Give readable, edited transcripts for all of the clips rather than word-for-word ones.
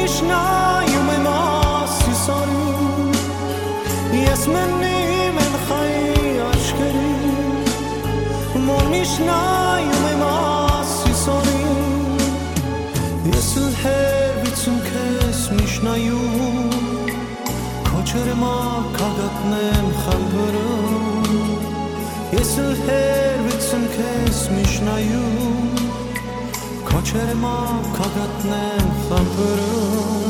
Monishnayum emasisani Yesmeni men chay ashkeri Monishnayum emasisani Yesl her bitzum kes mishnayum Kocher ma kagatnen khamperum Yesl her bitzum kes mishnayum Kocher ma kagatnen khamperum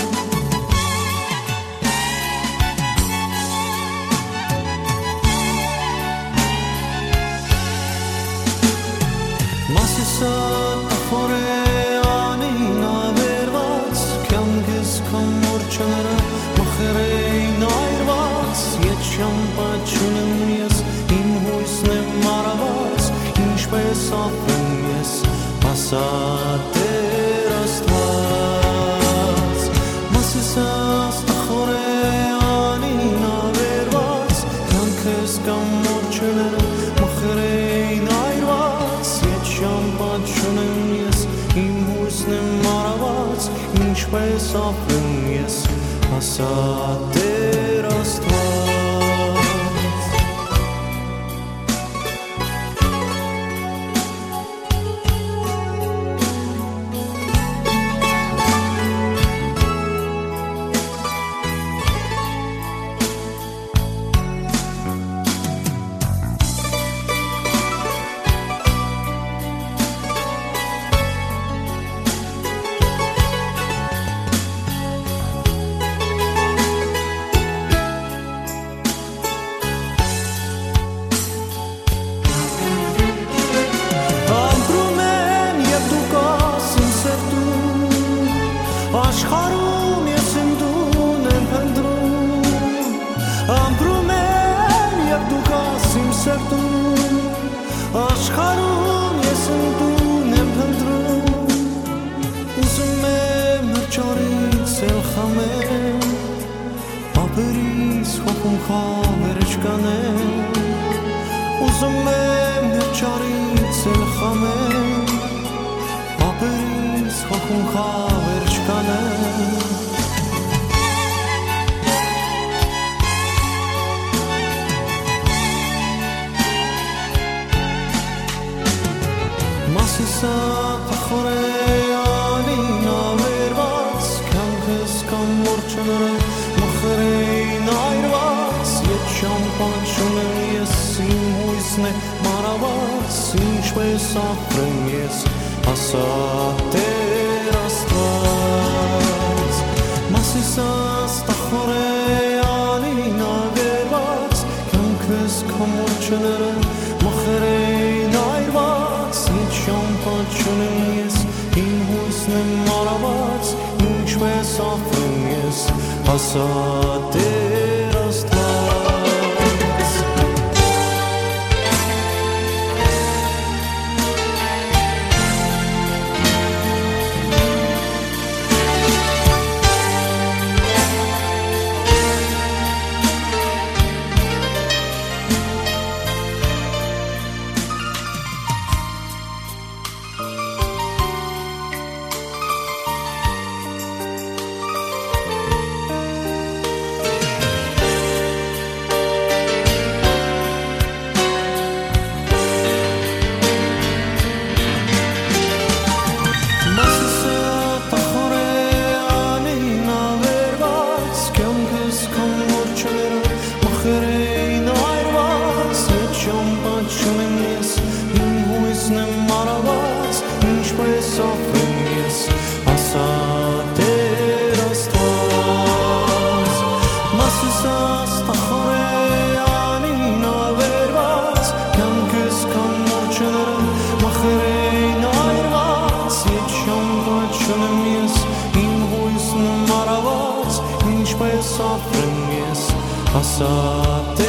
Masisat afore ani navervats Kyangiz kamorchanara machrei nairvats Yet shampachunem yes im huisnem maravats Inshpes afrem yes Masater astvats Masisat afore ani navervats Kyangiz kamorchanara machrei nairvats Shampachunem yes im husnem maravats Inshpes afrem yes Masater astvats Աշխարհում ես եմ դուն եմ փնտրում Ամպրում եմ և դու կաս իմ սրտում Աշխարհում ես եմ դուն եմ փնտրում Ուզում եմ հրճարից էլ խամեմ Ապերից հոգում խավեր չկանեմ Ուզում եմ հրճարից էլ խամեմ Ապերից հոգում խավեր չկանեմ Մասիսատ ախորե անին ավերված Կյանքս կամ մորջները մխրեին այրված Ետ շամպանչունեմ ես իմ հույսն է մարաված Ինչպես ապրեմ ես Ասատեր աստված Մասիսած տախորե անին ագերված Կյանքս կամորջները մխրեին այրված Իտ շամպանչունեմ ես իմ հույսն եմ մարաված Ինչպես ապրեմ ես Ասատեր աստված Ասատ